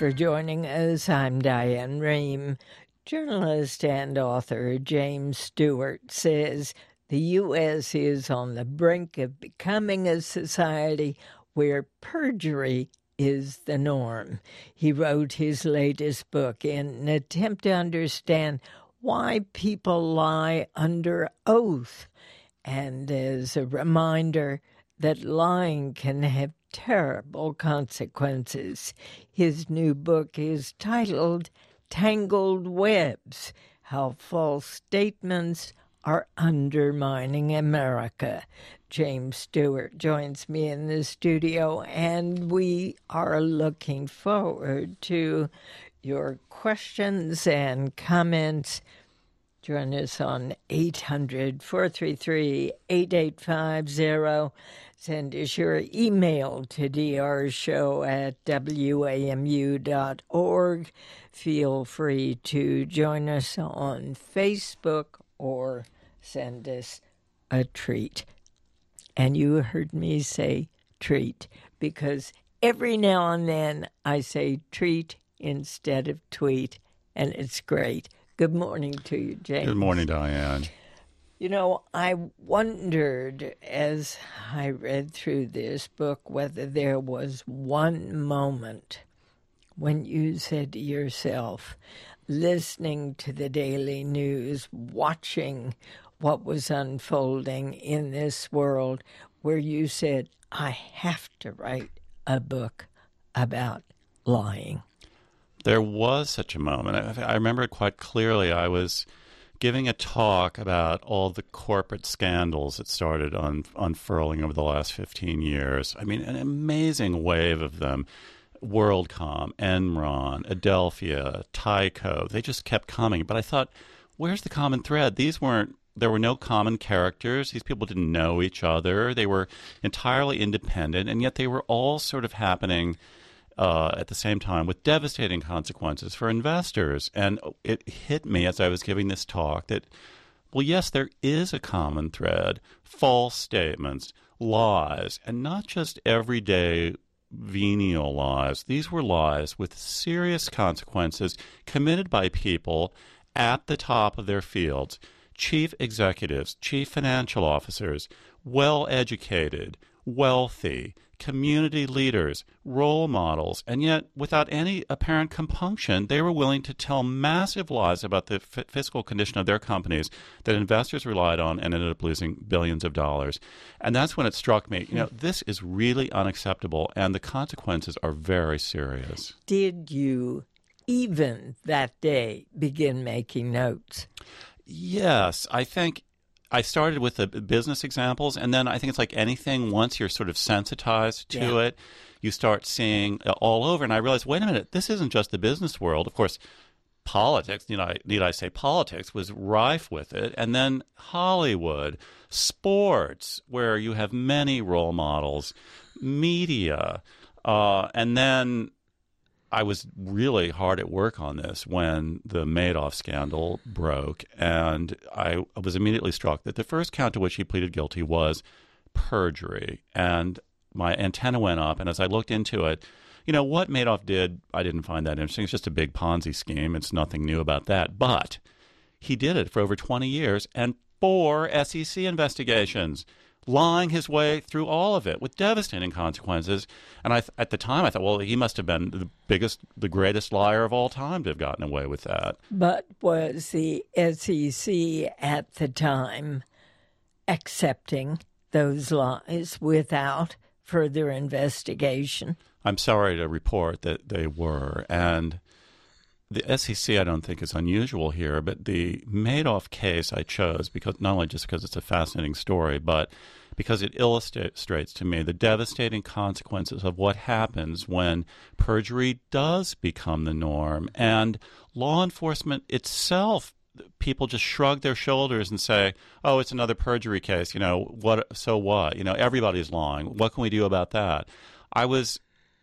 for joining us. I'm Diane Rehm. Journalist and author James Stewart says the U.S. is on the brink of becoming a society where perjury is the norm. He wrote his latest book in an attempt to understand why people lie under oath, and as a reminder that lying can have terrible consequences. His new book is titled Tangled Webs: How False Statements Are Undermining America. James Stewart joins me in the studio, and we are looking forward to your questions and comments. Join us on 800-433-8850. Send us your email to drshow@wamu.org. Feel free to join us on Facebook or send us a treat. And you heard me say treat, because every now and then I say treat instead of tweet, and it's great. Good morning to you, James. Good morning, Diane. You know, I wondered as I read through this book whether there was one moment when you said to yourself, listening to the daily news, watching what was unfolding in this world, where you said, I have to write a book about lying. There was such a moment. I remember it quite clearly. I was giving a talk about all the corporate scandals that started unfurling over the last 15 years. I mean, an amazing wave of them. WorldCom, Enron, Adelphia, Tyco, they just kept coming. But I thought, where's the common thread? There were no common characters. These people didn't know each other. They were entirely independent, and yet they were all sort of happening at the same time with devastating consequences for investors. And it hit me as I was giving this talk that, well, yes, there is a common thread: false statements, lies, and not just everyday venial lies. These were lies with serious consequences committed by people at the top of their fields: chief executives, chief financial officers, well-educated, wealthy, community leaders, role models, and yet without any apparent compunction, they were willing to tell massive lies about the fiscal condition of their companies that investors relied on and ended up losing billions of dollars. And that's when it struck me, this is really unacceptable, and the consequences are very serious. Did you, even that day, begin making notes? Yes, I think I started with the business examples, and then I think it's like anything, once you're sort of sensitized to it, you start seeing all over. And I realized, wait a minute, this isn't just the business world. Of course, politics, need I say politics, was rife with it. And then Hollywood, sports, where you have many role models, media, and then I was really hard at work on this when the Madoff scandal broke, and I was immediately struck that the first count to which he pleaded guilty was perjury. And my antenna went up, and as I looked into it, what Madoff did, I didn't find that interesting. It's just a big Ponzi scheme. It's nothing new about that. But he did it for over 20 years and 4 SEC investigations, lying his way through all of it with devastating consequences. And at the time, I thought, well, he must have been the greatest liar of all time to have gotten away with that. But was the SEC at the time accepting those lies without further investigation? I'm sorry to report that they were. And the SEC, I don't think, is unusual here, but the Madoff case I chose because not only just because it's a fascinating story, but because it illustrates to me the devastating consequences of what happens when perjury does become the norm. And law enforcement itself, people just shrug their shoulders and say, oh, it's another perjury case. So what? Everybody's lying. What can we do about that? I was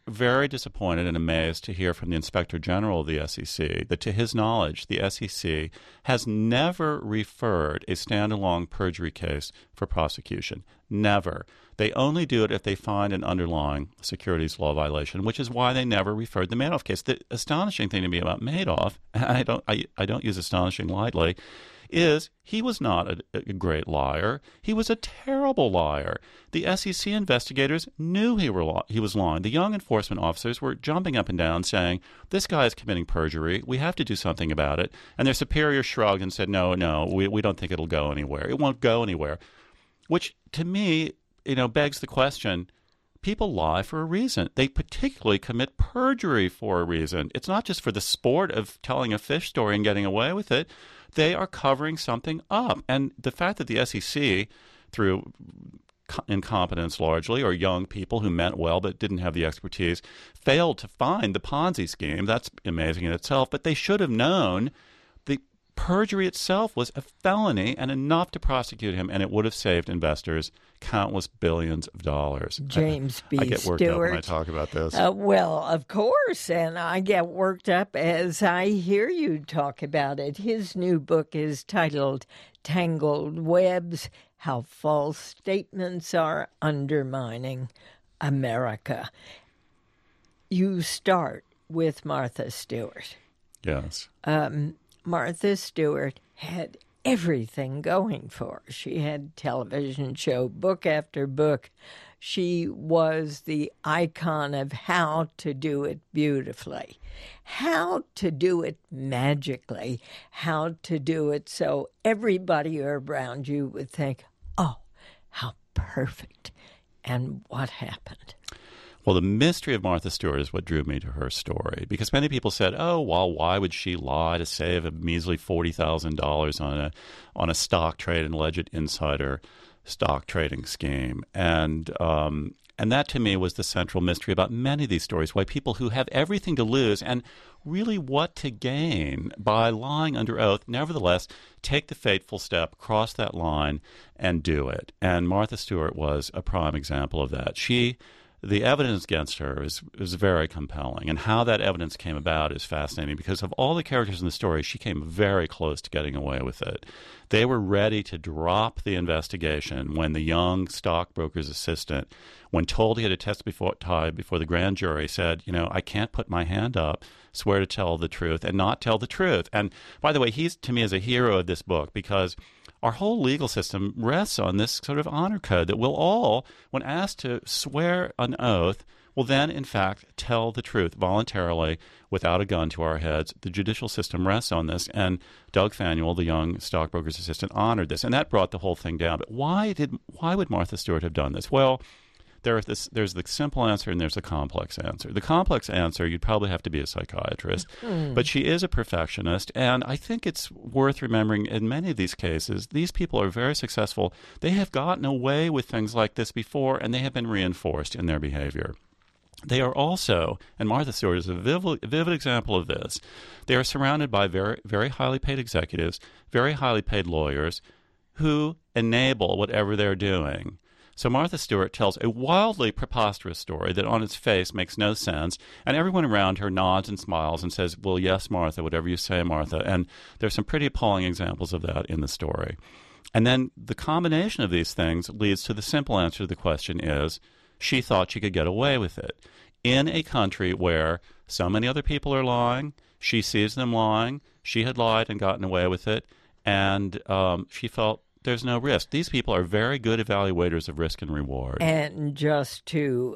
very disappointed and amazed to hear from the Inspector General of the SEC that, to his knowledge, the SEC has never referred a standalone perjury case for prosecution. Never. They only do it if they find an underlying securities law violation, which is why they never referred the Madoff case. The astonishing thing to me about Madoff, and I don't use astonishing lightly, is he was not a great liar. He was a terrible liar. The SEC investigators knew he was lying. The young enforcement officers were jumping up and down saying, this guy is committing perjury. We have to do something about it. And their superior shrugged and said, no, we don't think it'll go anywhere. It won't go anywhere. Which, to me, begs the question, people lie for a reason. They particularly commit perjury for a reason. It's not just for the sport of telling a fish story and getting away with it. They are covering something up. And the fact that the SEC, through incompetence largely, or young people who meant well but didn't have the expertise, failed to find the Ponzi scheme, that's amazing in itself. But they should have known the perjury itself was a felony and enough to prosecute him, and it would have saved investors countless billions of dollars. James B. I get worked Stewart. up when I talk about this. Well, of course, and I get worked up as I hear you talk about it. His new book is titled Tangled Webs: How False Statements Are Undermining America. You start with Martha Stewart. Yes. Martha Stewart had everything going for her. She had television show, book after book. She was the icon of how to do it beautifully, how to do it magically, how to do it so everybody around you would think, oh, how perfect. And what happened? Well, the mystery of Martha Stewart is what drew me to her story, because many people said, oh, well, why would she lie to save a measly $40,000 on a stock trade, an alleged insider stock trading scheme? And that, to me, was the central mystery about many of these stories, why people who have everything to lose and really what to gain by lying under oath, nevertheless, take the fateful step, cross that line, and do it. And Martha Stewart was a prime example of that. The evidence against her is very compelling, and how that evidence came about is fascinating, because of all the characters in the story, she came very close to getting away with it. They were ready to drop the investigation when the young stockbroker's assistant, when told he had to testify before the grand jury, said, I can't put my hand up, swear to tell the truth, and not tell the truth. And by the way, he's, to me, is a hero of this book, because our whole legal system rests on this sort of honor code that we'll all, when asked to swear an oath, will then, in fact, tell the truth voluntarily without a gun to our heads. The judicial system rests on this, and Doug Fanuel, the young stockbroker's assistant, honored this, and that brought the whole thing down. But why would Martha Stewart have done this? Well, there's the simple answer and there's the complex answer. The complex answer, you'd probably have to be a psychiatrist, but she is a perfectionist, and I think it's worth remembering in many of these cases, these people are very successful. They have gotten away with things like this before, and they have been reinforced in their behavior. They are also, and Martha Stewart is a vivid example of this, they are surrounded by very, very highly paid executives, very highly paid lawyers who enable whatever they're doing. So Martha Stewart tells a wildly preposterous story that on its face makes no sense, and everyone around her nods and smiles and says, well, yes, Martha, whatever you say, Martha. And there's some pretty appalling examples of that in the story. And then the combination of these things leads to the simple answer to the question is, she thought she could get away with it. In a country where so many other people are lying, she sees them lying, she had lied and gotten away with it, and she felt there's no risk. These people are very good evaluators of risk and reward. And just to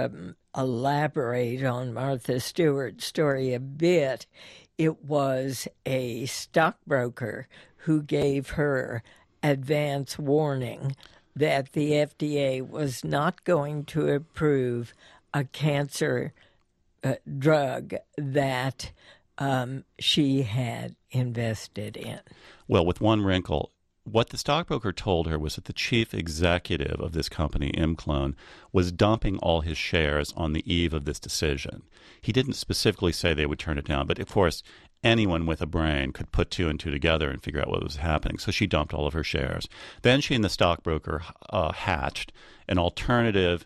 elaborate on Martha Stewart's story a bit, it was a stockbroker who gave her advance warning that the FDA was not going to approve a cancer drug that she had invested in. Well, with one wrinkle, what the stockbroker told her was that the chief executive of this company, ImClone, was dumping all his shares on the eve of this decision. He didn't specifically say they would turn it down, but of course, anyone with a brain could put two and two together and figure out what was happening. So she dumped all of her shares. Then she and the stockbroker hatched an alternative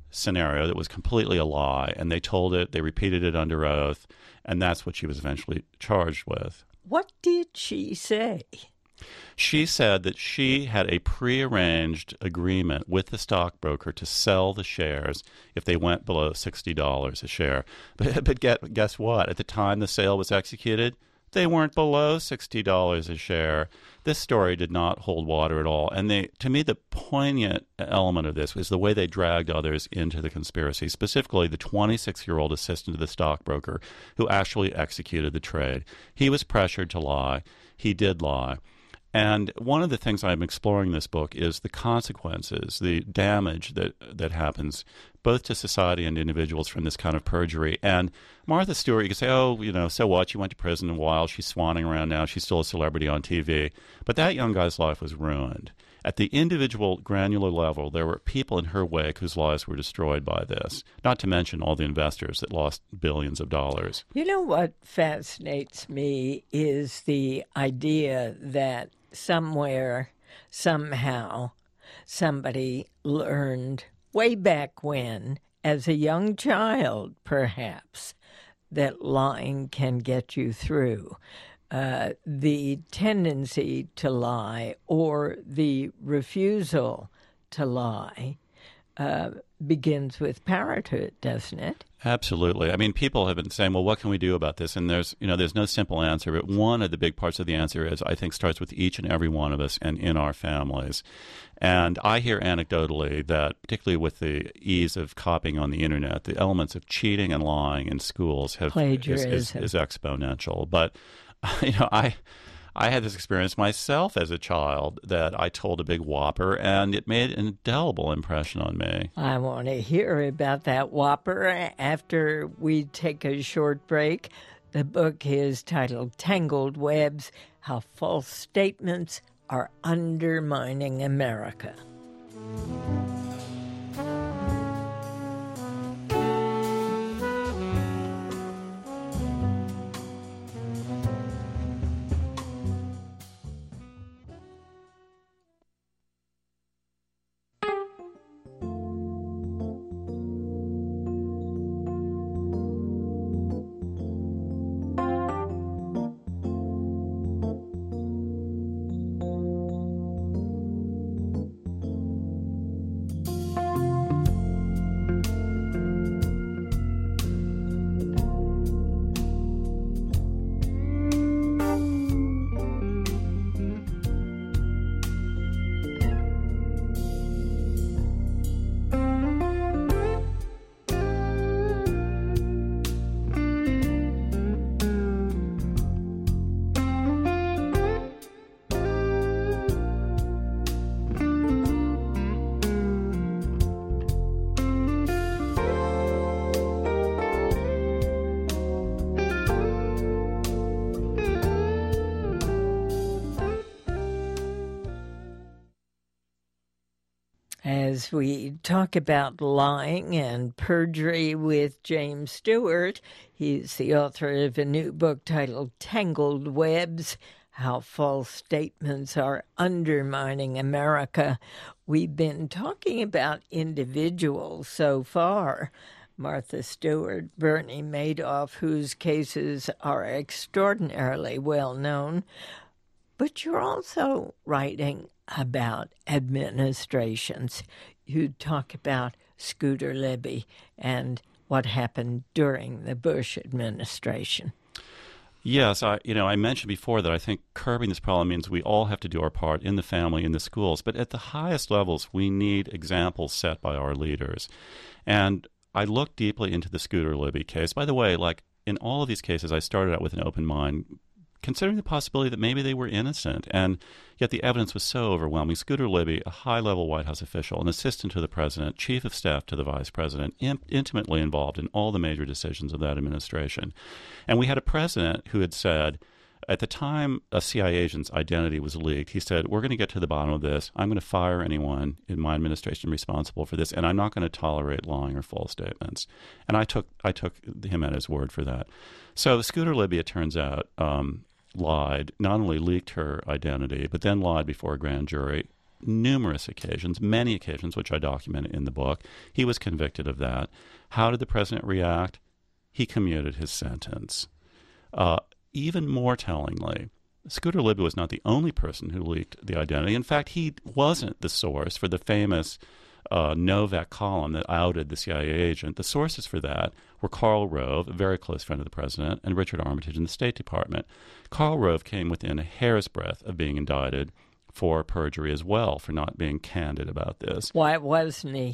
scenario that was completely a lie, and they told it, they repeated it under oath, and that's what she was eventually charged with. What did she say? She said that she had a prearranged agreement with the stockbroker to sell the shares if they went below $60 a share. But guess what? At the time the sale was executed, they weren't below $60 a share. This story did not hold water at all. And to me, the poignant element of this was the way they dragged others into the conspiracy, specifically the 26-year-old assistant to the stockbroker who actually executed the trade. He was pressured to lie. He did lie. And one of the things I'm exploring in this book is the consequences, the damage that happens both to society and individuals from this kind of perjury. And Martha Stewart, you can say, oh, so what? She went to prison a while. She's swanning around now. She's still a celebrity on TV. But that young guy's life was ruined. At the individual granular level, there were people in her wake whose lives were destroyed by this, not to mention all the investors that lost billions of dollars. You know what fascinates me is the idea that somewhere, somehow, somebody learned way back when, as a young child perhaps, that lying can get you through. The tendency to lie or the refusal to lie begins with parenthood, doesn't it? Absolutely. I mean, people have been saying, well, what can we do about this? And there's no simple answer. But one of the big parts of the answer is, I think, starts with each and every one of us and in our families. And I hear anecdotally that, particularly with the ease of copying on the internet, the elements of cheating and lying in schools is exponential. But I had this experience myself as a child that I told a big whopper, and it made an indelible impression on me. I want to hear about that whopper after we take a short break. The book is titled Tangled Webs: How False Statements Are Undermining America. As we talk about lying and perjury with James Stewart, he's the author of a new book titled Tangled Webs: How False Statements Are Undermining America. We've been talking about individuals so far. Martha Stewart, Bernie Madoff, whose cases are extraordinarily well known. But you're also writing about administrations. You talk about Scooter Libby and what happened during the Bush administration. Yes, I mentioned before that I think curbing this problem means we all have to do our part in the family, in the schools. But at the highest levels, we need examples set by our leaders. And I looked deeply into the Scooter Libby case. By the way, like in all of these cases, I started out with an open mind, considering the possibility that maybe they were innocent, and yet the evidence was so overwhelming. Scooter Libby, a high-level White House official, an assistant to the president, chief of staff to the vice president, intimately involved in all the major decisions of that administration. And we had a president who had said, at the time a CIA agent's identity was leaked, he said, we're going to get to the bottom of this. I'm going to fire anyone in my administration responsible for this, and I'm not going to tolerate lying or false statements. And I took him at his word for that. So Scooter Libby, it turns out, lied, not only leaked her identity, but then lied before a grand jury numerous occasions, many occasions, which I document in the book. He was convicted of that. How did the president react? He commuted his sentence. Even more tellingly, Scooter Libby was not the only person who leaked the identity. In fact, he wasn't the source for the famous Novak column that outed the CIA agent. The sources for that were Karl Rove, a very close friend of the president, and Richard Armitage in the State Department. Karl Rove came within a hair's breadth of being indicted for perjury as well, for not being candid about this. Why wasn't he?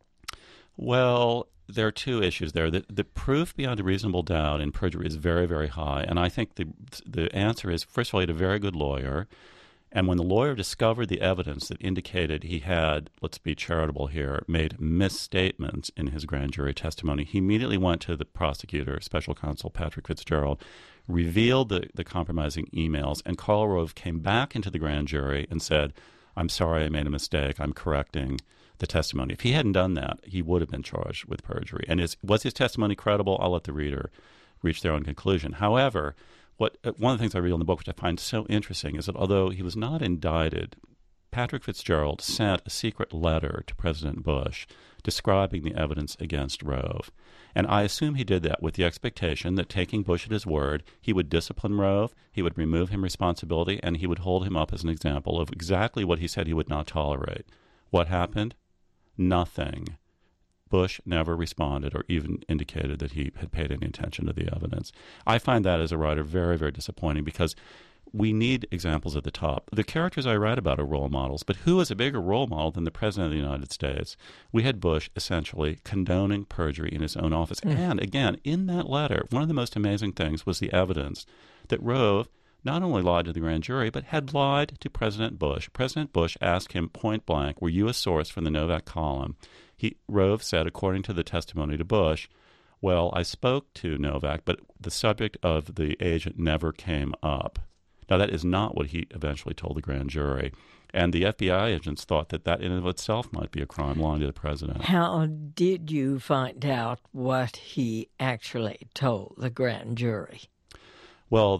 Well, there are two issues there. The proof beyond a reasonable doubt in perjury is very, very high. And I think the answer is, first of all, he had a very good lawyer. And when the lawyer discovered the evidence that indicated he had, let's be charitable here, made misstatements in his grand jury testimony, he immediately went to the prosecutor, special counsel Patrick Fitzgerald, revealed the compromising emails, and Karl Rove came back into the grand jury and said, I'm sorry, I made a mistake. I'm correcting the testimony. If he hadn't done that, he would have been charged with perjury. And was his testimony credible? I'll let the reader reach their own conclusion. However, one of the things I read in the book, which I find so interesting, is that although he was not indicted, Patrick Fitzgerald sent a secret letter to President Bush describing the evidence against Rove. And I assume he did that with the expectation that, taking Bush at his word, he would discipline Rove, he would remove him responsibility, and he would hold him up as an example of exactly what he said he would not tolerate. What happened? Nothing. Bush never responded or even indicated that he had paid any attention to the evidence. I find that, as a writer, very, very disappointing, because we need examples at the top. The characters I write about are role models, but who is a bigger role model than the President of the United States? We had Bush essentially condoning perjury in his own office. And again, in that letter, one of the most amazing things was the evidence that Rove not only lied to the grand jury, but had lied to President Bush. President Bush asked him point blank, were you a source from the Novak column? Rove said, according to the testimony to Bush, well, I spoke to Novak, but the subject of the agent never came up. Now, that is not what he eventually told the grand jury. And the FBI agents thought that in and of itself might be a crime, lying to the president. How did you find out what he actually told the grand jury? Well,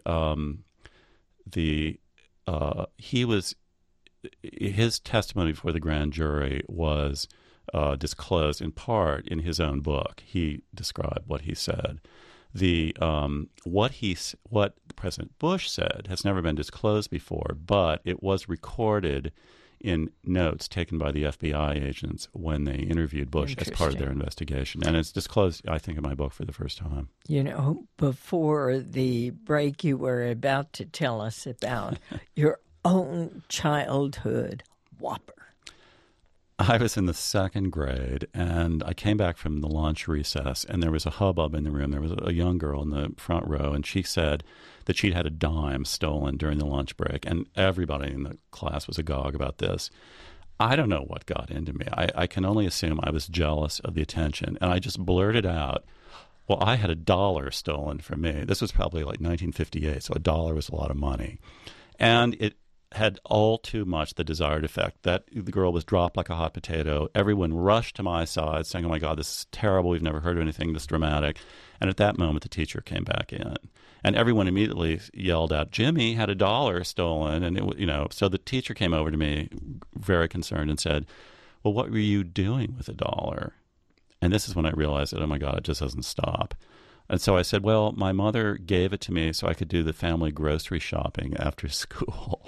his testimony before the grand jury was disclosed in part in his own book. He described what he said. What President Bush said has never been disclosed before, but it was recorded in notes taken by the FBI agents when they interviewed Bush as part of their investigation. And it's disclosed, I think, in my book for the first time. You know, before the break, you were about to tell us about your own childhood whopper. I was in the second grade, and I came back from the lunch recess, and there was a hubbub in the room. There was a young girl in the front row, and she said that she'd had a dime stolen during the lunch break, and everybody in the class was agog about this. I don't know what got into me. I can only assume I was jealous of the attention, and I just blurted out, well, I had $1 stolen from me. This was probably like 1958, so $1 was a lot of money. And it had all too much the desired effect. That the girl was dropped like a hot potato. Everyone rushed to my side saying, oh my God, this is terrible. We've never heard of anything this dramatic. And at that moment, the teacher came back in. And everyone immediately yelled out, Jimmy had $1 stolen. And, so the teacher came over to me very concerned and said, well, what were you doing with $1? And this is when I realized that, oh my God, it just doesn't stop. And so I said, well, my mother gave it to me so I could do the family grocery shopping after school.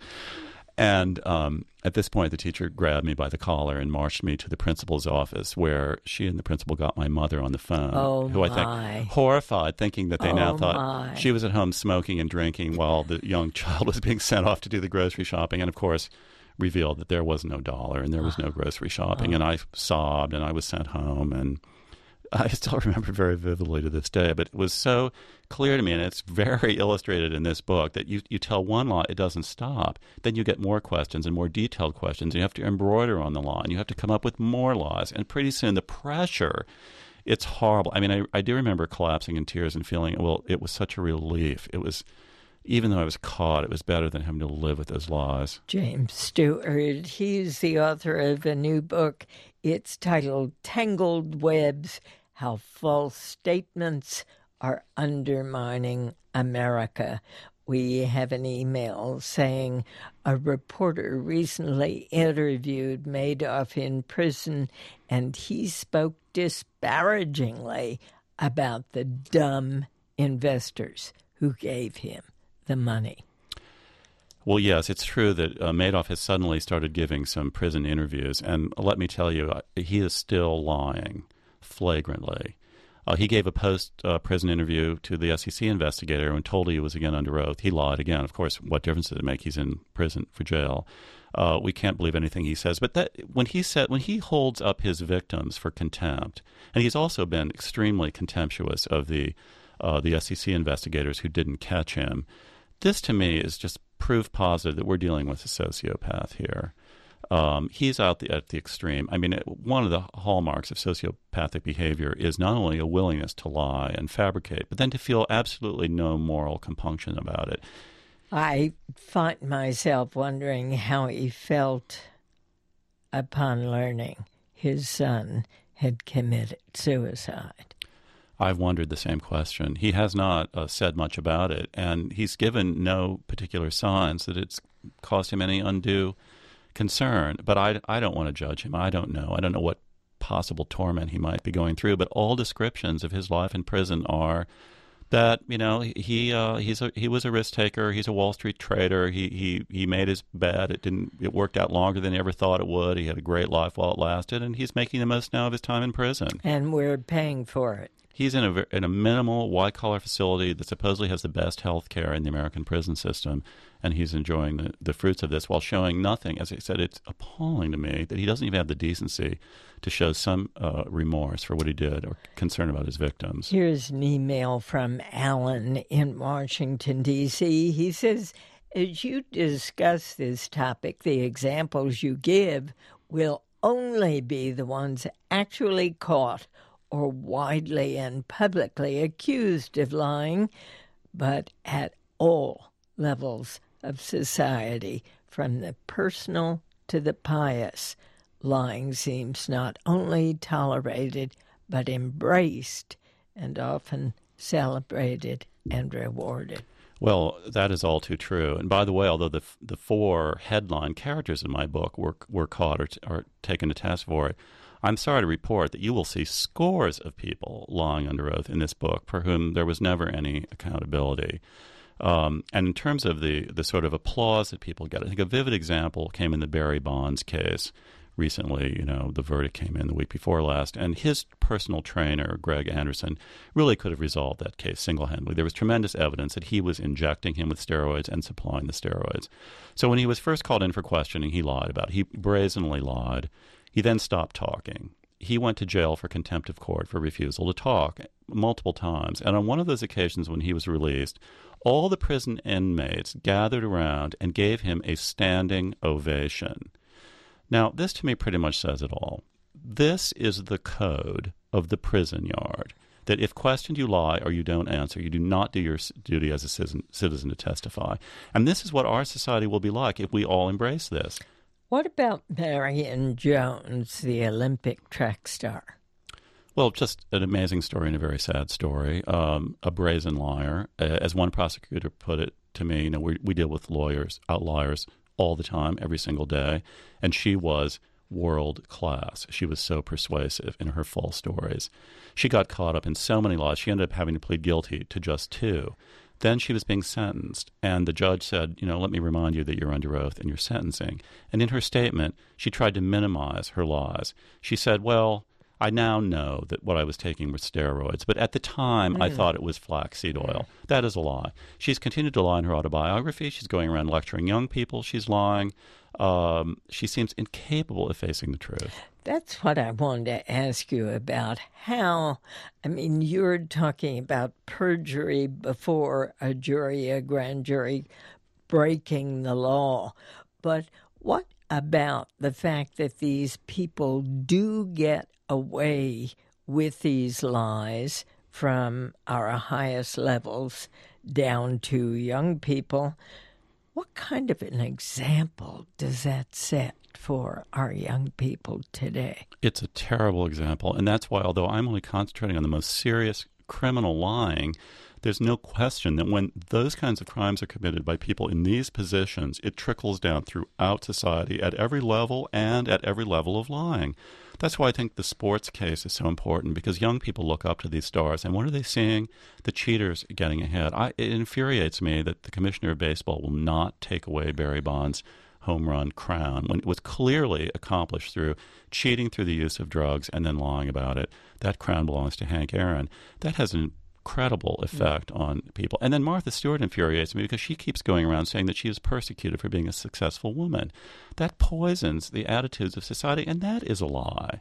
And at this point, the teacher grabbed me by the collar and marched me to the principal's office, where she and the principal got my mother on the phone, I think, horrified, thinking that they now thought she was at home smoking and drinking while the young child was being sent off to do the grocery shopping. And, of course, revealed that there was no dollar and there was no grocery shopping. And I sobbed, and I was sent home. And I still remember very vividly to this day, but it was so clear to me, and it's very illustrated in this book, that you tell one lie, it doesn't stop. Then you get more questions and more detailed questions, and you have to embroider on the lie, and you have to come up with more lies. And pretty soon the pressure, it's horrible. I mean, I do remember collapsing in tears and feeling, well, it was such a relief. It was, even though I was caught, it was better than having to live with those lies. James Stewart, he's the author of a new book. It's titled Tangled Webs: How False Statements Are Undermining America. we have an email saying a reporter recently interviewed Madoff in prison, and he spoke disparagingly about the dumb investors who gave him the money. Well, yes, it's true that Madoff has suddenly started giving some prison interviews, and let me tell you, he is still lying flagrantly. He gave a post-prison interview to the SEC investigator and told he was again under oath. He lied again. Of course, what difference does it make? He's in prison for jail. We can't believe anything he says. But when he holds up his victims for contempt, and he's also been extremely contemptuous of the SEC investigators who didn't catch him, this to me is just proof positive that we're dealing with a sociopath here. He's out at the extreme. I mean, one of the hallmarks of sociopathic behavior is not only a willingness to lie and fabricate, but then to feel absolutely no moral compunction about it. I find myself wondering how he felt upon learning his son had committed suicide. I've wondered the same question. He has not said much about it, and he's given no particular signs that it's caused him any undue concern. But I don't want to judge him. I don't know. I don't know what possible torment he might be going through. But all descriptions of his life in prison are that, you know, he was a risk taker. He's a Wall Street trader. He made his bet. It worked out longer than he ever thought it would. He had a great life while it lasted, and he's making the most now of his time in prison. And we're paying for it. He's in a minimal white-collar facility that supposedly has the best health care in the American prison system, and he's enjoying the fruits of this while showing nothing. As I said, it's appalling to me that he doesn't even have the decency to show some remorse for what he did or concern about his victims. Here's an email from Alan in Washington, D.C. He says, as you discuss this topic, the examples you give will only be the ones actually caught or widely and publicly accused of lying, but at all levels of society, from the personal to the pious, lying seems not only tolerated, but embraced and often celebrated and rewarded. Well, that is all too true. And by the way, although the four headline characters in my book were caught or taken to task for it, I'm sorry to report that you will see scores of people lying under oath in this book for whom there was never any accountability. And in terms of the sort of applause that people get, I think a vivid example came in the Barry Bonds case recently. You know, the verdict came in the week before last, and his personal trainer, Greg Anderson, really could have resolved that case single-handedly. There was tremendous evidence that he was injecting him with steroids and supplying the steroids. So when he was first called in for questioning, he lied about it. He brazenly lied. He then stopped talking. He went to jail for contempt of court for refusal to talk multiple times. And on one of those occasions when he was released, all the prison inmates gathered around and gave him a standing ovation. Now, this to me pretty much says it all. This is the code of the prison yard, that if questioned you lie or you don't answer, you do not do your duty as a citizen to testify. And this is what our society will be like if we all embrace this. What about Marion Jones, the Olympic track star? Well, just an amazing story and a very sad story. A brazen liar. As one prosecutor put it to me, you know, we deal with outliers all the time, every single day, and she was world class. She was so persuasive in her false stories. She got caught up in so many lies. She ended up having to plead guilty to just 2. Then she was being sentenced, and the judge said, you know, let me remind you that you're under oath in your sentencing. And in her statement, she tried to minimize her lies. She said, well, I now know that what I was taking were steroids, but at the time I thought it was flaxseed oil. That is a lie. She's continued to lie in her autobiography. She's going around lecturing young people. She's lying. She seems incapable of facing the truth. That's what I wanted to ask you about. How, I mean, you're talking about perjury before a jury, a grand jury, breaking the law. But what about the fact that these people do get away with these lies from our highest levels down to young people? What kind of an example does that set for our young people today? It's a terrible example, and that's why, although I'm only concentrating on the most serious criminal lying, there's no question that when those kinds of crimes are committed by people in these positions, it trickles down throughout society at every level and at every level of lying. That's why I think the sports case is so important, because young people look up to these stars, and what are they seeing? The cheaters getting ahead. It infuriates me that the commissioner of baseball will not take away Barry Bonds' home run crown when it was clearly accomplished through cheating through the use of drugs and then lying about it. That crown belongs to Hank Aaron. That has an incredible effect on people. And then Martha Stewart infuriates me because she keeps going around saying that she is persecuted for being a successful woman. That poisons the attitudes of society, and that is a lie.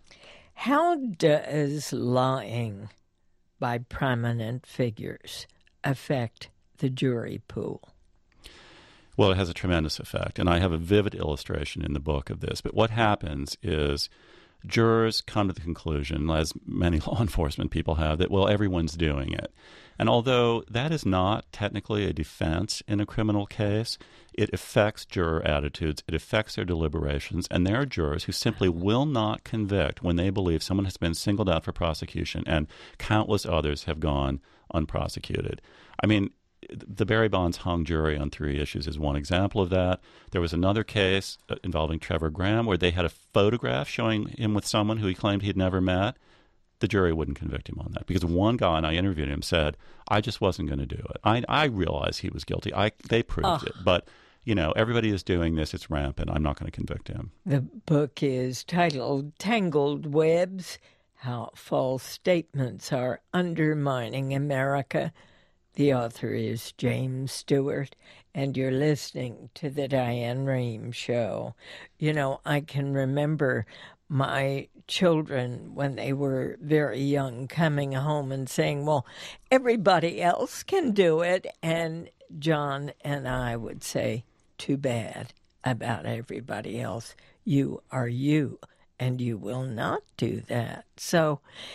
How does lying by prominent figures affect the jury pool? Well, it has a tremendous effect, and I have a vivid illustration in the book of this. But what happens is jurors come to the conclusion, as many law enforcement people have, that, well, everyone's doing it. And although that is not technically a defense in a criminal case, it affects juror attitudes, it affects their deliberations, and there are jurors who simply will not convict when they believe someone has been singled out for prosecution and countless others have gone unprosecuted. I mean, the Barry Bonds hung jury on 3 issues is one example of that. There was another case involving Trevor Graham where they had a photograph showing him with someone who he claimed he'd never met. The jury wouldn't convict him on that because one guy, and I interviewed him, said, I just wasn't going to do it. I realized he was guilty. They proved it. But, you know, everybody is doing this. It's rampant. I'm not going to convict him. The book is titled Tangled Webs, How False Statements Are Undermining America. The author is James Stewart, and you're listening to The Diane Rehm Show. You know, I can remember my children, when they were very young, coming home and saying, well, everybody else can do it. And John and I would say, too bad about everybody else. You are you, and you will not do that. So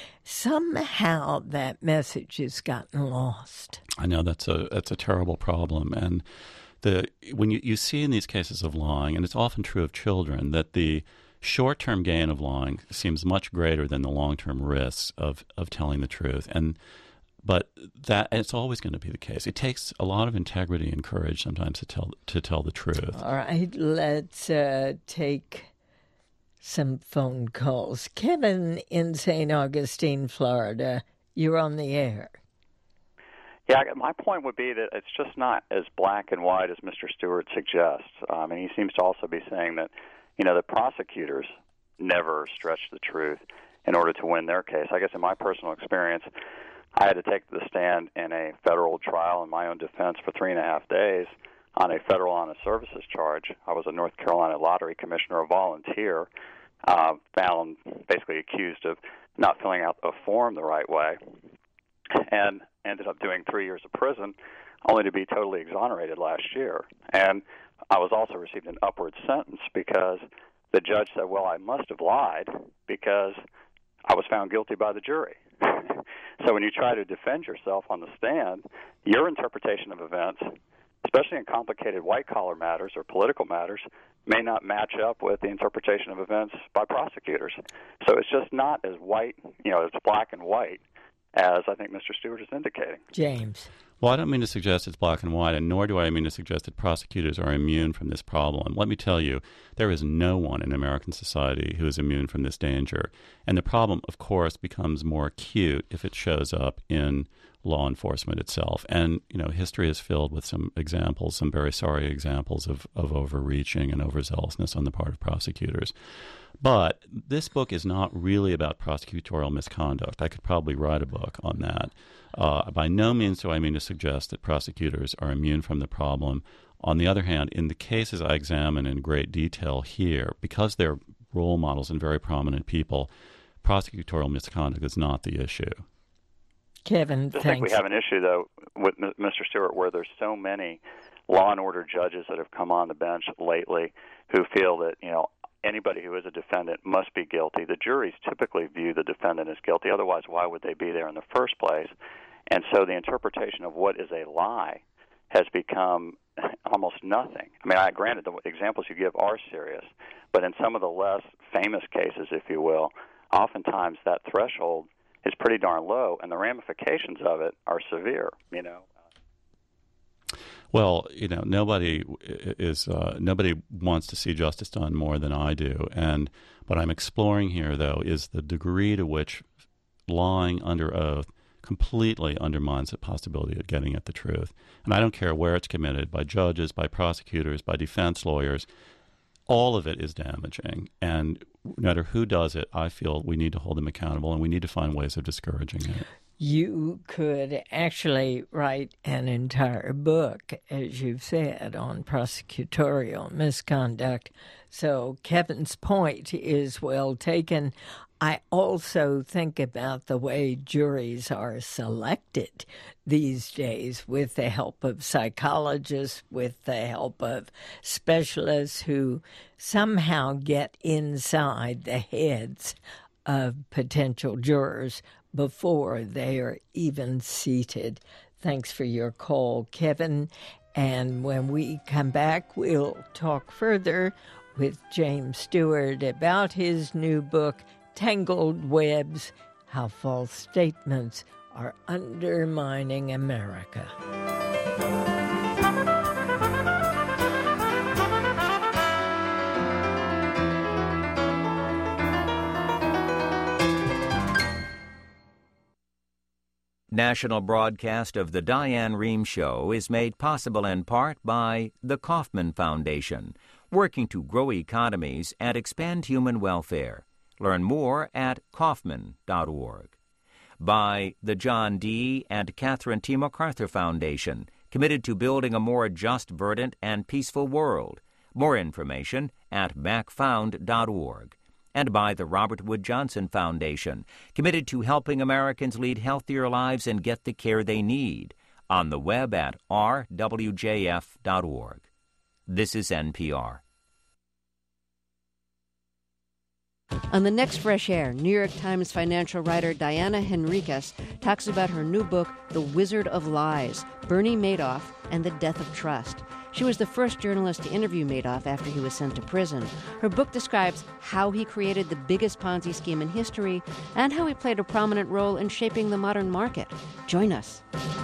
somehow that message has gotten lost. I know that's a terrible problem. And when you see in these cases of lying, and it's often true of children, that the short-term gain of lying seems much greater than the long-term risks of telling the truth. But that it's always going to be the case. It takes a lot of integrity and courage sometimes to tell the truth. All right, let's take some phone calls. Kevin in St. Augustine, Florida, you're on the air. Yeah, my point would be that it's just not as black and white as Mr. Stewart suggests. And he seems to also be saying that, the prosecutors never stretch the truth in order to win their case. I guess in my personal experience, I had to take the stand in a federal trial in my own defense for 3.5 days on a federal honest services charge. I was a North Carolina lottery commissioner, a volunteer, found basically accused of not filling out a form the right way, and ended up doing 3 years of prison, only to be totally exonerated last year. And I was also received an upward sentence because the judge said, well, I must have lied because I was found guilty by the jury. So when you try to defend yourself on the stand, your interpretation of events, especially in complicated white-collar matters or political matters, may not match up with the interpretation of events by prosecutors. So it's just not as white, as black and white as I think Mr. Stewart is indicating. James. Well, I don't mean to suggest it's black and white, and nor do I mean to suggest that prosecutors are immune from this problem. Let me tell you, there is no one in American society who is immune from this danger. And the problem, of course, becomes more acute if it shows up in law enforcement itself. And, history is filled with some examples, some very sorry examples of overreaching and overzealousness on the part of prosecutors. But this book is not really about prosecutorial misconduct. I could probably write a book on that. By no means do I mean to suggest that prosecutors are immune from the problem. On the other hand, in the cases I examine in great detail here, because they're role models and very prominent people, prosecutorial misconduct is not the issue. Kevin, I thanks. think we have an issue, though, with Mr. Stewart, where there's so many law and order judges that have come on the bench lately who feel that, anybody who is a defendant must be guilty. The juries typically view the defendant as guilty. Otherwise, why would they be there in the first place? And so the interpretation of what is a lie has become almost nothing. I mean, granted, the examples you give are serious, but in some of the less famous cases, if you will, oftentimes that threshold is pretty darn low, and the ramifications of it are severe. Well, nobody wants to see justice done more than I do. And what I'm exploring here, though, is the degree to which lying under oath completely undermines the possibility of getting at the truth. And I don't care where it's committed, by judges, by prosecutors, by defense lawyers. All of it is damaging. And no matter who does it, I feel we need to hold them accountable, and we need to find ways of discouraging it. You could actually write an entire book, as you've said, on prosecutorial misconduct. So Kevin's point is well taken. I also think about the way juries are selected these days with the help of psychologists, with the help of specialists who somehow get inside the heads of potential jurors before they are even seated. Thanks for your call, Kevin. And when we come back, we'll talk further with James Stewart about his new book, Tangled Webs: How False Statements Are Undermining America. National broadcast of the Diane Rehm Show is made possible in part by the Kauffman Foundation, working to grow economies and expand human welfare. Learn more at Kauffman.org. By the John D. and Catherine T. MacArthur Foundation, committed to building a more just, verdant, and peaceful world. More information at macfound.org. And by the Robert Wood Johnson Foundation, committed to helping Americans lead healthier lives and get the care they need. On the web at rwjf.org. This is NPR. On the next Fresh Air, New York Times financial writer Diana Henriques talks about her new book, The Wizard of Lies, Bernie Madoff and the Death of Trust. She was the first journalist to interview Madoff after he was sent to prison. Her book describes how he created the biggest Ponzi scheme in history and how he played a prominent role in shaping the modern market. Join us.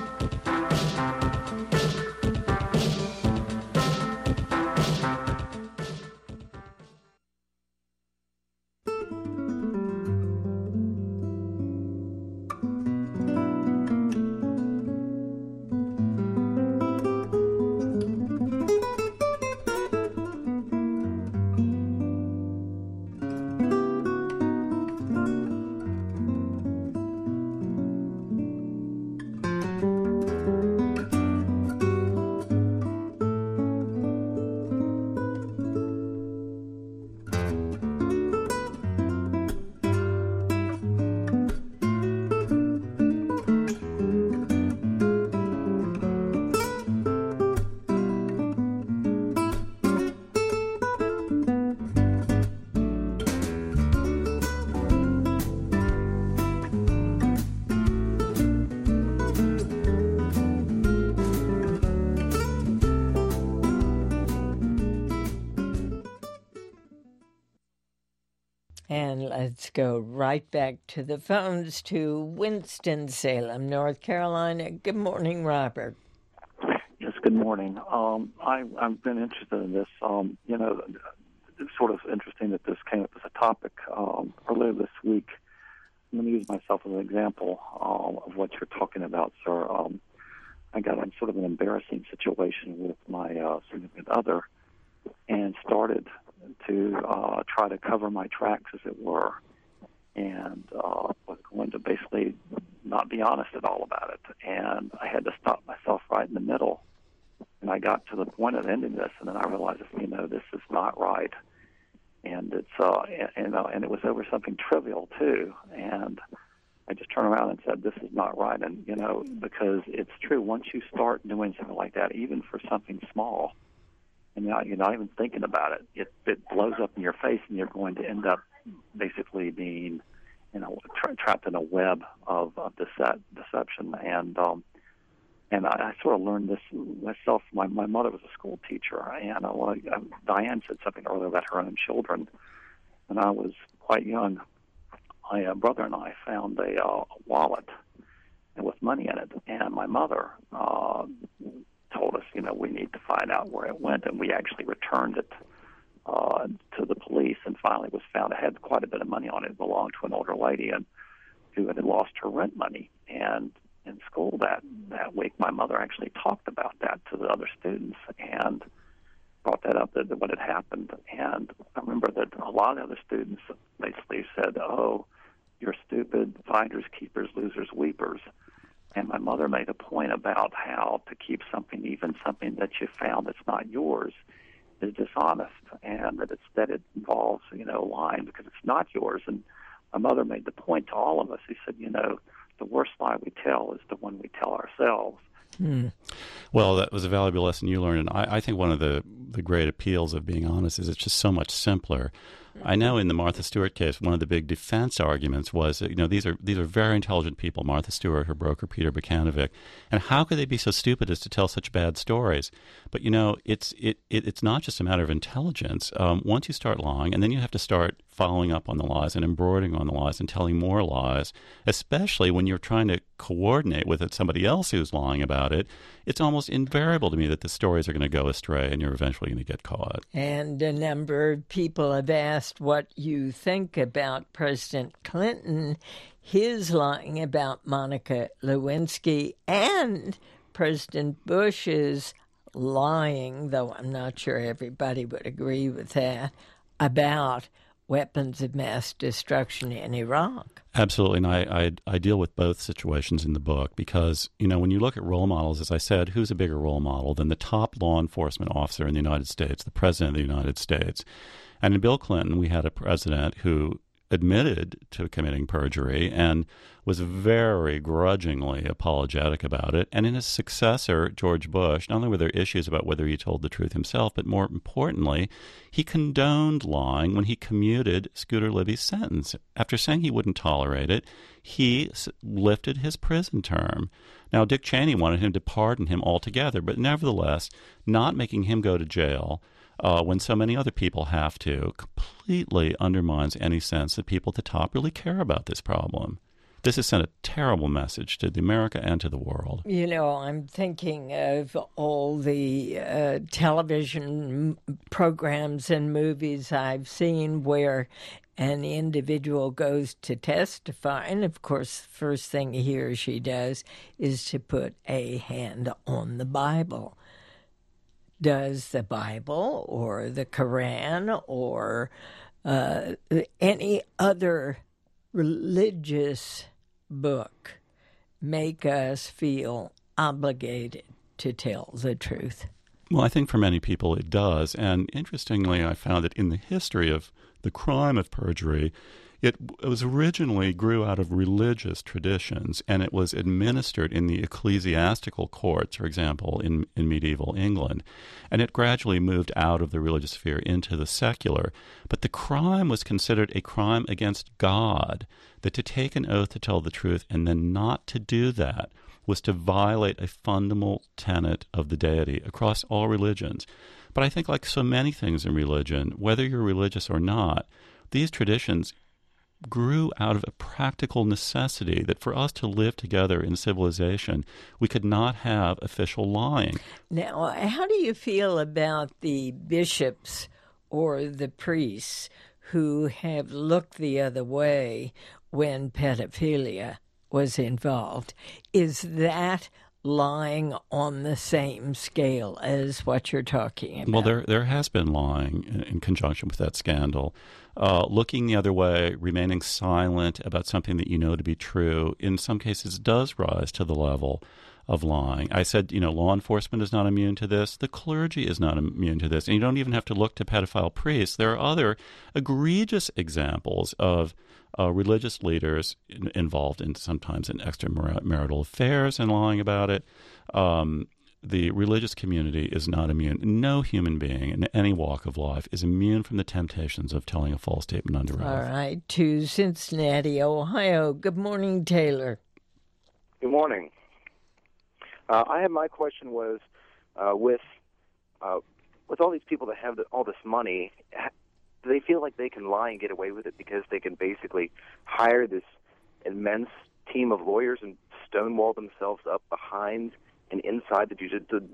And let's go right back to the phones to Winston-Salem, North Carolina. Good morning, Robert. Yes, good morning. I've been interested in this. It's sort of interesting that this came up as a topic earlier this week. I'm going to use myself as an example of what you're talking about, sir. I got in sort of an embarrassing situation with my significant other and started to try to cover my tracks, as it were, and was going to basically not be honest at all about it. And I had to stop myself right in the middle. And I got to the point of ending this, and then I realized, this is not right. And it's and it was over something trivial too. And I just turned around and said, "This is not right." And because it's true, once you start doing something like that, even for something small, and you're not even thinking about it, it blows up in your face, and you're going to end up basically being, trapped in a web of deception. And I sort of learned this myself. My mother was a school teacher, and Diane said something earlier about her own children. When I was quite young, my brother and I found a wallet with money in it, and my mother told us, we need to find out where it went, and we actually returned it to the police, and finally was found it had quite a bit of money on it. It belonged to an older lady and who had lost her rent money. And in school that week, my mother actually talked about that to the other students and brought that up, that what had happened. And I remember that a lot of the other students basically said, "Oh, you're stupid, finders, keepers, losers, weepers." And my mother made a point about how to keep something, even something that you found that's not yours, is dishonest, and that it involves, lying because it's not yours. And my mother made the point to all of us. She said, the worst lie we tell is the one we tell ourselves. Well, that was a valuable lesson you learned, and I think one of the great appeals of being honest is it's just so much simpler. I know in the Martha Stewart case, one of the big defense arguments was that, these are very intelligent people, Martha Stewart, her broker Peter Bukanovic, and how could they be so stupid as to tell such bad stories? But it's not just a matter of intelligence. Once you start lying, and then you have to start following up on the lies and embroidering on the lies and telling more lies, especially when you're trying to coordinate with somebody else who's lying about it, it's almost invariable to me that the stories are going to go astray and you're eventually going to get caught. And a number of people have asked what you think about President Clinton, his lying about Monica Lewinsky, and President Bush's lying, though I'm not sure everybody would agree with that, about weapons of mass destruction in Iraq. Absolutely, and I deal with both situations in the book because, when you look at role models, as I said, who's a bigger role model than the top law enforcement officer in the United States, the President of the United States? And in Bill Clinton, we had a president who admitted to committing perjury and was very grudgingly apologetic about it. And in his successor, George Bush, not only were there issues about whether he told the truth himself, but more importantly, he condoned lying when he commuted Scooter Libby's sentence. After saying he wouldn't tolerate it, he lifted his prison term. Now, Dick Cheney wanted him to pardon him altogether, but nevertheless, not making him go to jail when so many other people have to, completely undermines any sense that people at the top really care about this problem. This has sent a terrible message to America and to the world. I'm thinking of all the television programs and movies I've seen where an individual goes to testify, and of course, the first thing he or she does is to put a hand on the Bible. Does the Bible or the Quran or any other religious book make us feel obligated to tell the truth? Well, I think for many people it does. And interestingly, I found that in the history of the crime of perjury, it was originally grew out of religious traditions, and it was administered in the ecclesiastical courts, for example, in medieval England. And it gradually moved out of the religious sphere into the secular. But the crime was considered a crime against God, that to take an oath to tell the truth and then not to do that was to violate a fundamental tenet of the deity across all religions. But I think like so many things in religion, whether you're religious or not, these traditions grew out of a practical necessity that for us to live together in civilization, we could not have official lying. Now, how do you feel about the bishops or the priests who have looked the other way when pedophilia was involved? Is that lying on the same scale as what you're talking about? Well, there has been lying in conjunction with that scandal. Looking the other way, remaining silent about something that you know to be true, in some cases does rise to the level of lying. I said, law enforcement is not immune to this. The clergy is not immune to this. And you don't even have to look to pedophile priests. There are other egregious examples of religious leaders involved sometimes in extramarital affairs and lying about it. The religious community is not immune. No human being in any walk of life is immune from the temptations of telling a false statement under oath. All right, to Cincinnati, Ohio. Good morning, Taylor. Good morning. My question was with all these people that have all this money, do they feel like they can lie and get away with it because they can basically hire this immense team of lawyers and stonewall themselves up behind and inside the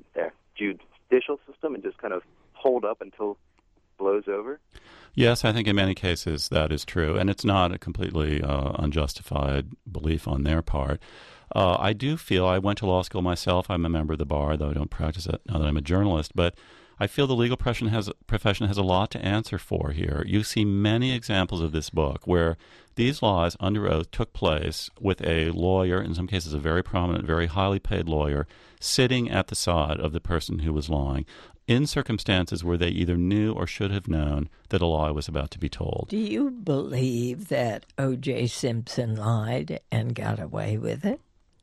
judicial system and just kind of hold up until it blows over? Yes, I think in many cases that is true, and it's not a completely unjustified belief on their part. I do feel, I went to law school myself. I'm a member of the bar, though I don't practice it now that I'm a journalist, but I feel the legal profession has a lot to answer for here. You see many examples of this book where these laws under oath took place with a lawyer, in some cases a very prominent, very highly paid lawyer, sitting at the side of the person who was lying, in circumstances where they either knew or should have known that a lie was about to be told. Do you believe that O.J. Simpson lied and got away with it?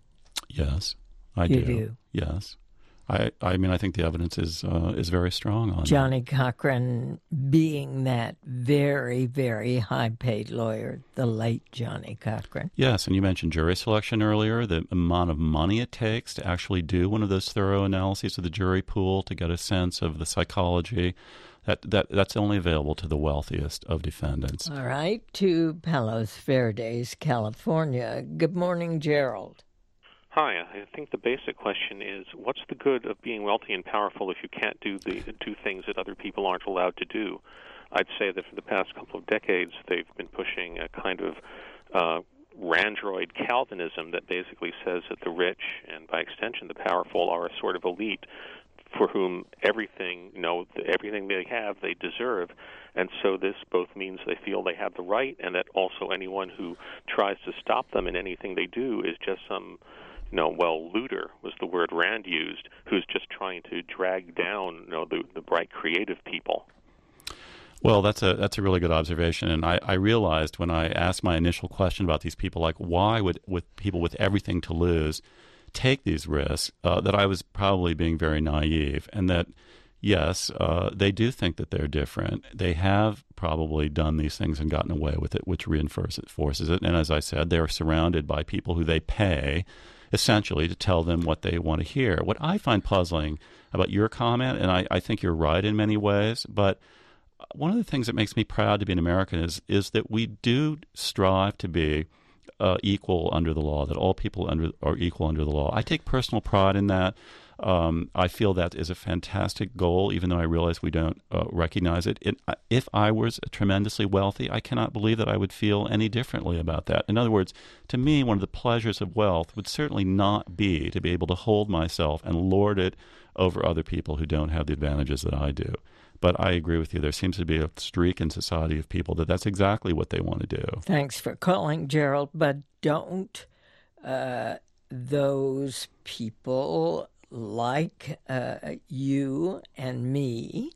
Yes, I You do. do? Yes. I mean, I think the evidence is very strong on Johnny Cochran being that very, very high-paid lawyer, the late Johnny Cochran. Yes, and you mentioned jury selection earlier, the amount of money it takes to actually do one of those thorough analyses of the jury pool to get a sense of the psychology. That's only available to the wealthiest of defendants. All right, to Palos Verdes, California. Good morning, Gerald. Hi, I think the basic question is, what's the good of being wealthy and powerful if you can't do things that other people aren't allowed to do? I'd say that for the past couple of decades, they've been pushing a kind of Randroid Calvinism that basically says that the rich, and by extension the powerful, are a sort of elite for whom everything they have, they deserve. And so this both means they feel they have the right, and that also anyone who tries to stop them in anything they do is just some looter was the word Rand used, who's just trying to drag down, the bright creative people. Well, that's a really good observation, and I realized when I asked my initial question about these people, like why would people with everything to lose take these risks, that I was probably being very naive, and that yes, they do think that they're different. They have probably done these things and gotten away with it, which reinforces it. And as I said, they're surrounded by people who they pay essentially to tell them what they want to hear. What I find puzzling about your comment, and I think you're right in many ways, but one of the things that makes me proud to be an American is that we do strive to be equal under the law, that all people are equal under the law. I take personal pride in that. I feel that is a fantastic goal, even though I realize we don't recognize it. If I was tremendously wealthy, I cannot believe that I would feel any differently about that. In other words, to me, one of the pleasures of wealth would certainly not be to be able to hold myself and lord it over other people who don't have the advantages that I do. But I agree with you. There seems to be a streak in society of people that's exactly what they want to do. Thanks for calling, Gerald. But don't those people like you and me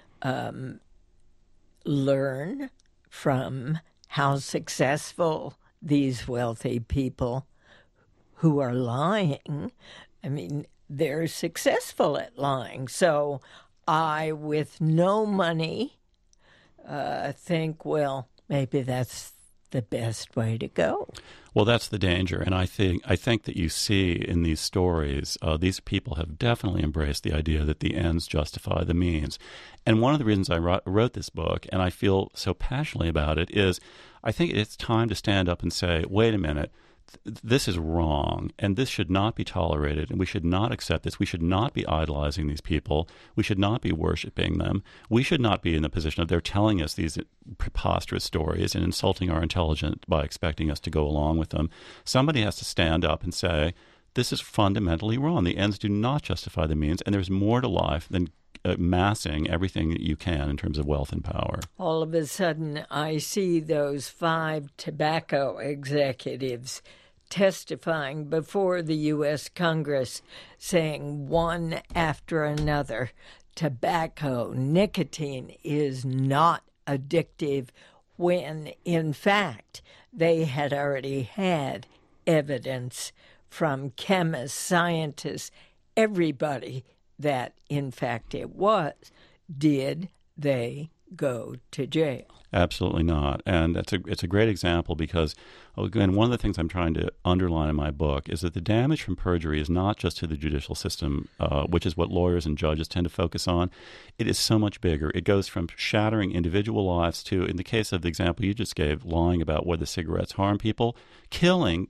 learn from how successful these wealthy people who are lying, I mean, they're successful at lying. So I, with no money, think, well, maybe that's the best way to go. Well, that's the danger, and I think that you see in these stories, these people have definitely embraced the idea that the ends justify the means. And one of the reasons I wrote this book, and I feel so passionately about it, is I think it's time to stand up and say, wait a minute, this is wrong, and this should not be tolerated, and we should not accept this. We should not be idolizing these people. We should not be worshiping them. We should not be in the position of they're telling us these preposterous stories and insulting our intelligence by expecting us to go along with them. Somebody has to stand up and say, this is fundamentally wrong. The ends do not justify the means, and there's more to life than amassing everything that you can in terms of wealth and power. All of a sudden, I see those 5 tobacco executives testifying before the U.S. Congress, saying one after another, tobacco, nicotine is not addictive, when in fact they had already had evidence from chemists, scientists, everybody that in fact it was. Did they go to jail. Absolutely not. And it's a great example because, again, one of the things I'm trying to underline in my book is that the damage from perjury is not just to the judicial system, which is what lawyers and judges tend to focus on. It is so much bigger. It goes from shattering individual lives to, in the case of the example you just gave, lying about whether cigarettes harm people, killing,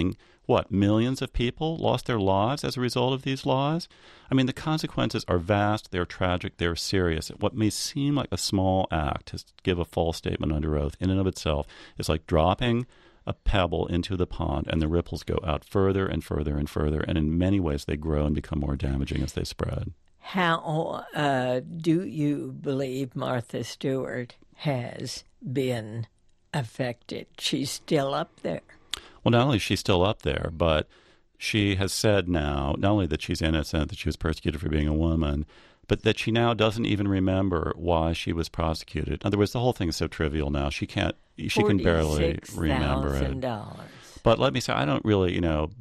millions of people lost their lives as a result of these laws? I mean, the consequences are vast, they're tragic, they're serious. What may seem like a small act, to give a false statement under oath, in and of itself, is like dropping a pebble into the pond, and the ripples go out further and further and further, and in many ways they grow and become more damaging as they spread. How do you believe Martha Stewart has been affected? She's still up there. Well, not only is she still up there, but she has said now, not only that she's innocent, that she was persecuted for being a woman, but that she now doesn't even remember why she was prosecuted. In other words, the whole thing is so trivial now. She can barely remember it. $46,000. But let me say, I don't really,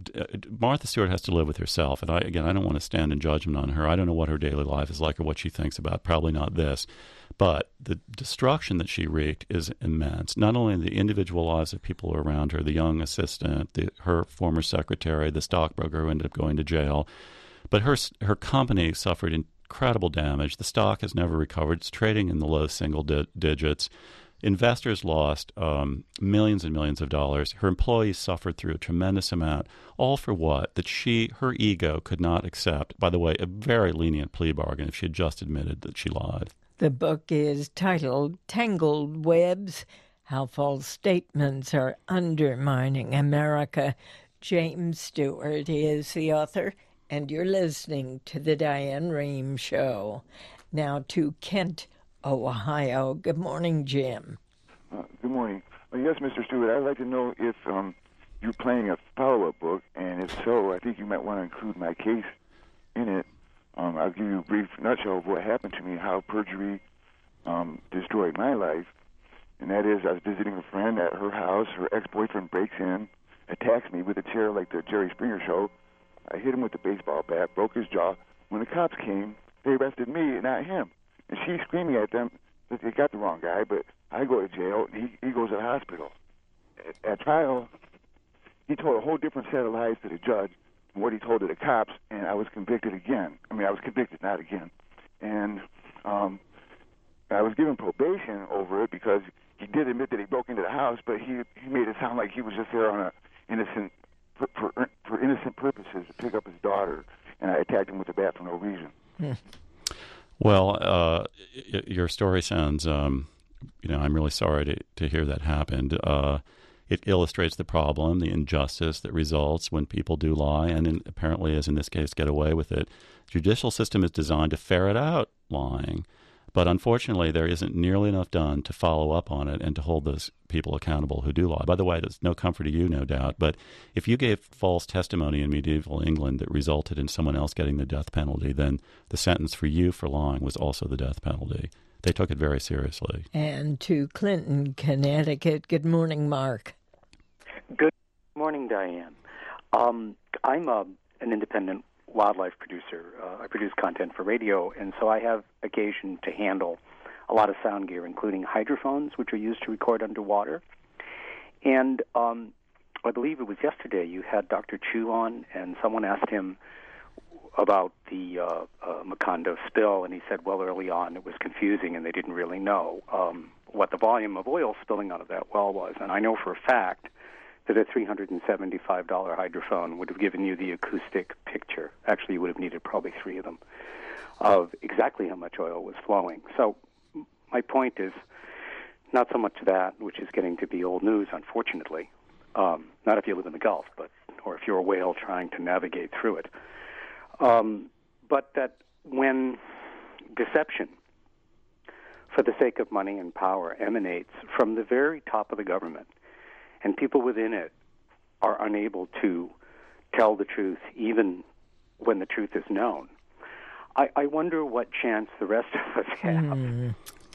Martha Stewart has to live with herself. And I don't want to stand in judgment on her. I don't know what her daily life is like or what she thinks about. Probably not this. But the destruction that she wreaked is immense. Not only in the individual lives of people around her, the young assistant, her former secretary, the stockbroker who ended up going to jail, but her company suffered incredible damage. The stock has never recovered. It's trading in the low single digits. Investors lost millions and millions of dollars. Her employees suffered through a tremendous amount. All for what? That her ego could not accept, by the way, a very lenient plea bargain if she had just admitted that she lied. The book is titled Tangled Webs, How False Statements Are Undermining America. James Stewart is the author, and you're listening to The Diane Rehm Show. Now to Kent, Ohio. Good morning, Jim. Good morning. Yes, Mr. Stewart, I'd like to know if you're planning a follow-up book, and if so, I think you might want to include my case in it. I'll give you a brief nutshell of what happened to me, how perjury destroyed my life. And that is, I was visiting a friend at her house. Her ex-boyfriend breaks in, attacks me with a chair like the Jerry Springer Show. I hit him with a baseball bat, broke his jaw. When the cops came, they arrested me, not him. And she's screaming at them that they got the wrong guy, but I go to jail, and he goes to the hospital. At trial, he told a whole different set of lies to the judge than what he told to the cops, and I was convicted again. I was convicted, not again. And I was given probation over it because he did admit that he broke into the house, but he made it sound like he was just there on for innocent purposes to pick up his daughter, and I attacked him with a bat for no reason. Well, your story sounds, I'm really sorry to hear that happened. It illustrates the problem, the injustice that results when people do lie, and apparently, as in this case, get away with it. The judicial system is designed to ferret out lying, but unfortunately, there isn't nearly enough done to follow up on it and to hold those people accountable who do lie. By the way, there's no comfort to you, no doubt, but if you gave false testimony in medieval England that resulted in someone else getting the death penalty, then the sentence for you for lying was also the death penalty. They took it very seriously. And to Clinton, Connecticut. Good morning, Mark. Good morning, Diane. I'm an independent wildlife producer. I produce content for radio, and so I have occasion to handle a lot of sound gear, including hydrophones, which are used to record underwater. And I believe it was yesterday you had Dr. Chu on, and someone asked him about the Macondo spill, and he said, well, early on it was confusing, and they didn't really know what the volume of oil spilling out of that well was. And I know for a fact that a $375 hydrophone would have given you the acoustic picture. Actually, you would have needed probably 3 of them, of exactly how much oil was flowing. So my point is not so much that, which is getting to be old news, unfortunately, not if you live in the Gulf, or if you're a whale trying to navigate through it, but that when deception for the sake of money and power emanates from the very top of the government, and people within it are unable to tell the truth even when the truth is known, I wonder what chance the rest of us have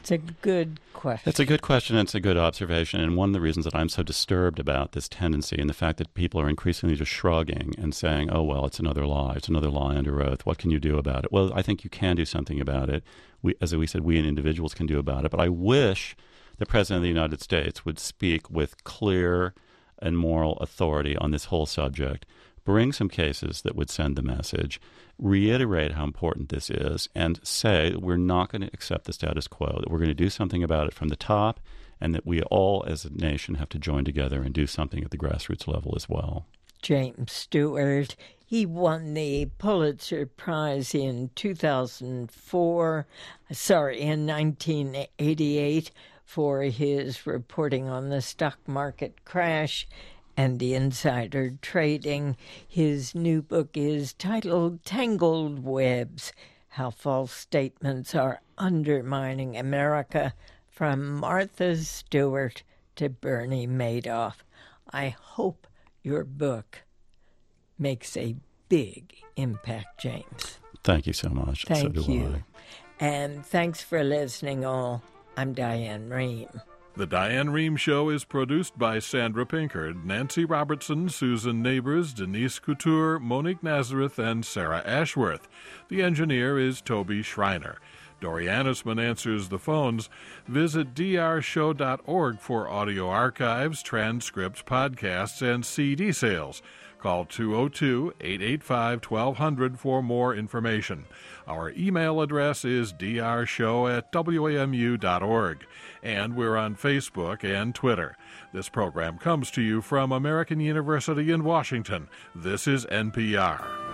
It's a good question. It's a good question, and it's a good observation. And one of the reasons that I'm so disturbed about this tendency and the fact that people are increasingly just shrugging and saying, oh, well, it's another lie. It's another lie under oath. What can you do about it? Well, I think you can do something about it. As we said, we and individuals can do about it. But I wish the President of the United States would speak with clear and moral authority on this whole subject, bring some cases that would send the message, reiterate how important this is, and say that we're not going to accept the status quo, that we're going to do something about it from the top, and that we all as a nation have to join together and do something at the grassroots level as well. James Stewart, he won the Pulitzer Prize in 1988 for his reporting on the stock market crash and the insider trading. His new book is titled Tangled Webs, How False Statements Are Undermining America, from Martha Stewart to Bernie Madoff. I hope your book makes a big impact, James. Thank you so much. Thank so you. And thanks for listening, all. I'm Diane Rehm. The Diane Rehm Show is produced by Sandra Pinkard, Nancy Robertson, Susan Neighbors, Denise Couture, Monique Nazareth, and Sarah Ashworth. The engineer is Toby Schreiner. Dori Anisman answers the phones. Visit drshow.org for audio archives, transcripts, podcasts, and CD sales. Call 202-885-1200 for more information. Our email address is drshow@wamu.org. And we're on Facebook and Twitter. This program comes to you from American University in Washington. This is NPR.